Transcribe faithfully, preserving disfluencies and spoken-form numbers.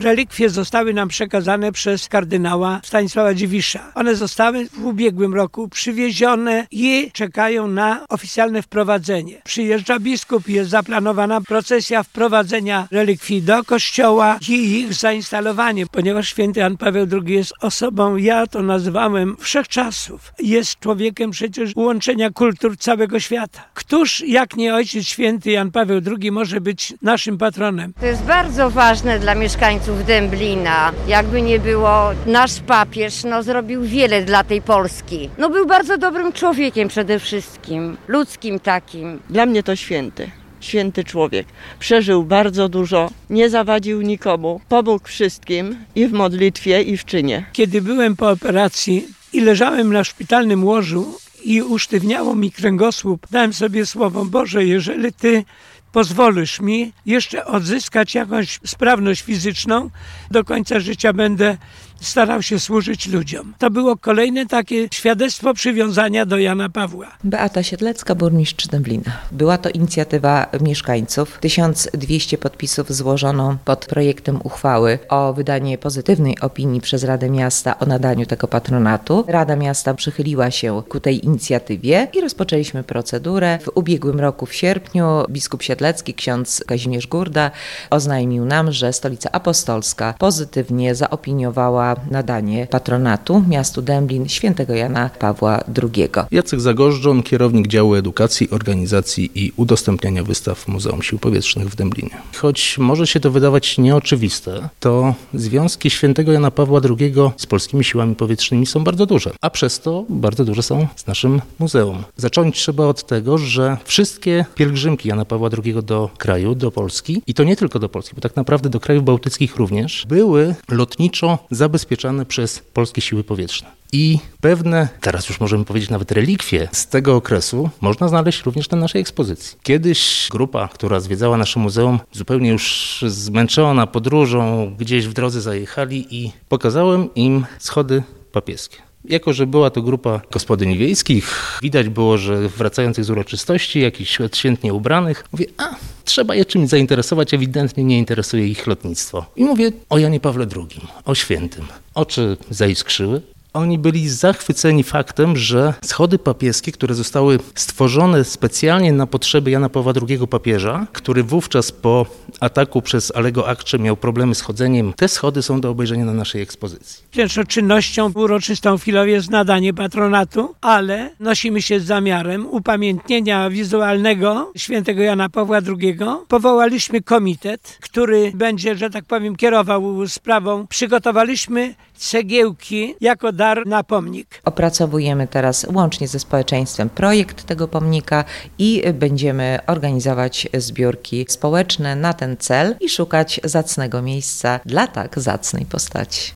Relikwie zostały nam przekazane przez kardynała Stanisława Dziwisza. One zostały w ubiegłym roku przywiezione i czekają na oficjalne wprowadzenie. Przyjeżdża biskup, jest zaplanowana procesja wprowadzenia relikwii do kościoła i ich zainstalowanie, ponieważ święty Jan Paweł drugi jest osobą, ja to nazywałem, wszechczasów. Jest człowiekiem przecież łączenia kultur całego świata. Któż, jak nie Ojciec Święty Jan Paweł drugi, może być naszym patronem? To jest bardzo ważne dla mieszkańców Dęblina. Jakby nie było, nasz papież no, zrobił wiele dla tej Polski. No był bardzo dobrym człowiekiem przede wszystkim, ludzkim takim. Dla mnie to święty. Święty człowiek. Przeżył bardzo dużo, nie zawadził nikomu, pomógł wszystkim i w modlitwie, i w czynie. Kiedy byłem po operacji i leżałem na szpitalnym łożu i usztywniało mi kręgosłup, dałem sobie słowo: Boże, jeżeli Ty pozwolisz mi jeszcze odzyskać jakąś sprawność fizyczną, do końca życia będę starał się służyć ludziom. To było kolejne takie świadectwo przywiązania do Jana Pawła. Beata Siedlecka, burmistrz Dęblina. Była to inicjatywa mieszkańców. tysiąc dwieście podpisów złożono pod projektem uchwały o wydanie pozytywnej opinii przez Radę Miasta o nadaniu tego patronatu. Rada Miasta przychyliła się ku tej inicjatywie i rozpoczęliśmy procedurę. W ubiegłym roku w sierpniu biskup Siedlecki, ksiądz Kazimierz Gurda, oznajmił nam, że Stolica Apostolska pozytywnie zaopiniowała nadanie patronatu miastu Dęblin świętego Jana Pawła drugiego. Jacek Zagorzdzon, kierownik działu edukacji, organizacji i udostępniania wystaw Muzeum Sił Powietrznych w Dęblinie. Choć może się to wydawać nieoczywiste, to związki świętego Jana Pawła drugiego z polskimi siłami powietrznymi są bardzo duże, a przez to bardzo duże są z naszym muzeum. Zacząć trzeba od tego, że wszystkie pielgrzymki Jana Pawła drugiego do kraju, do Polski, i to nie tylko do Polski, bo tak naprawdę do krajów bałtyckich również, były lotniczo zabezpieczone przez polskie siły powietrzne. I pewne, teraz już możemy powiedzieć nawet relikwie z tego okresu można znaleźć również na naszej ekspozycji. Kiedyś grupa, która zwiedzała nasze muzeum, zupełnie już zmęczona podróżą, gdzieś w drodze zajechali i pokazałem im schody papieskie. Jako że była to grupa gospodyń wiejskich, widać było, że wracających z uroczystości, jakichś odświętnie ubranych, mówię, a trzeba je czymś zainteresować, ewidentnie nie interesuje ich lotnictwo. I mówię o Janie Pawle drugim, o świętym. Oczy zaiskrzyły. Oni byli zachwyceni faktem, że schody papieskie, które zostały stworzone specjalnie na potrzeby Jana Pawła drugiego papieża, który wówczas po ataku przez Alego Akcze miał problemy z chodzeniem, te schody są do obejrzenia na naszej ekspozycji. Pierwszą czynnością uroczystą w chwilę jest nadanie patronatu, ale nosimy się z zamiarem upamiętnienia wizualnego świętego Jana Pawła drugiego. Powołaliśmy komitet, który będzie, że tak powiem, kierował sprawą. Przygotowaliśmy cegiełki jako dar na pomnik. Opracowujemy teraz łącznie ze społeczeństwem projekt tego pomnika i będziemy organizować zbiórki społeczne na ten cel i szukać zacnego miejsca dla tak zacnej postaci.